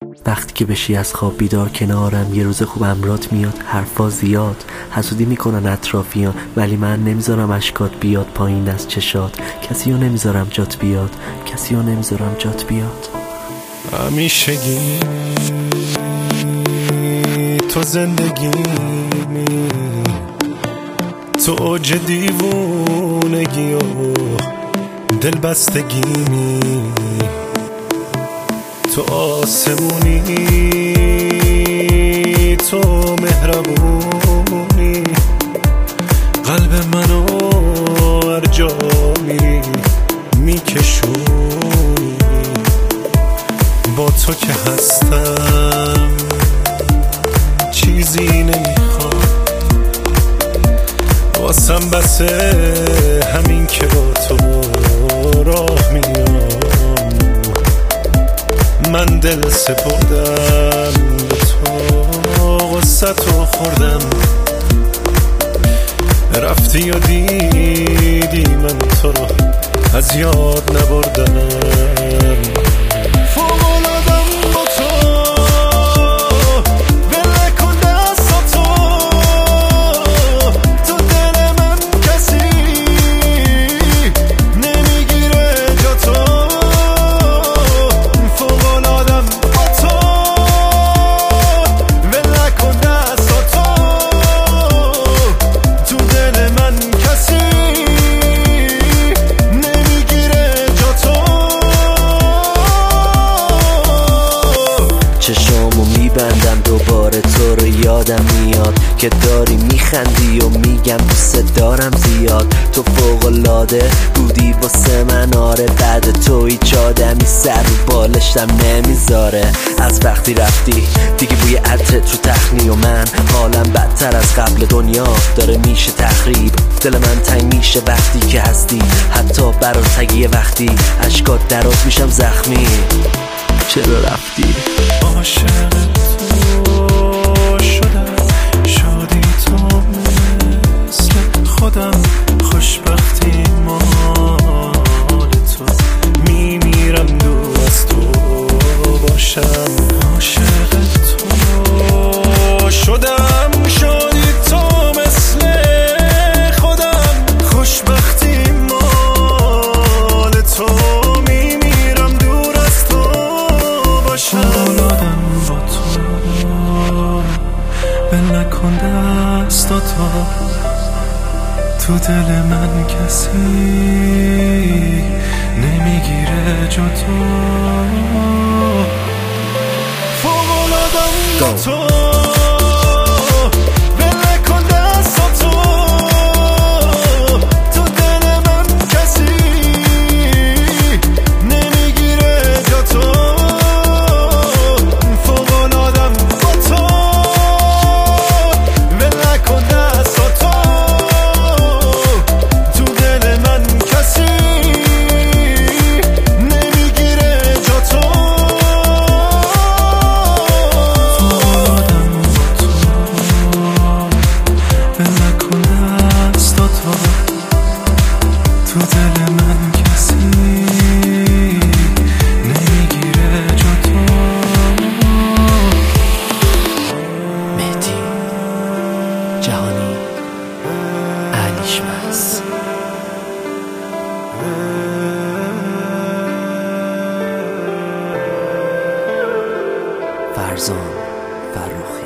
وقتی که بشی از خواب بیدار کنارم، یه روز خوب امرات میاد، حرفا زیاد، حسودی میکنن اطرافیان، ولی من نمیذارم اشکات بیاد پایین از چشات. کسیو نمیذارم جات بیاد، کسیو نمیذارم جات بیاد. همیشگی تو زندگیمی، تو اوج دیوونگی و دلبستگیمی، تو آسمونی، تو مهربونی، قلب منو هر جا میری میکشونی. با تو که هستم چیزی نمیخوام، واسم بسه همین که با تو راه میام. من دل سپردم به تو، غصتو خوردم، رفتی و دیدی من تو رو از یاد نبردم. چشامو میبندم دوباره تو رو یادم میاد که داری میخندی و میگم دوست دارم زیاد. تو فوق‌العاده بودی واسه من، آره بعد تو هیچ آدمی سر رو بالشتم نمیذاره. از وقتی رفتی دیگه بوی عطرت تو تخنی و من حالم بدتر از قبل، دنیا داره میشه تخریب، دل من تنگ میشه وقتی که هستی، حتی برات تگیه وقتی اشکات درات میشم زخمی. چرا رفتی؟ عاشق تو شدم، شدی تو مثل خودم، خوشبختی مال تو، میمیرم دور از تو باشم. عاشق تو شدم، شدی تو مثل خودم، خوشبختی مال تو، میمیرم دور از تو باشم. اولادم با تو، بل نکن دستاتو، تو دل من کسی نمیگیره جا تو. فوق‌العاده‌ام با تو، تو دل من کسی نمیگیره جا تو. مهدی جهانی، علیشمس. فرزان فرخی.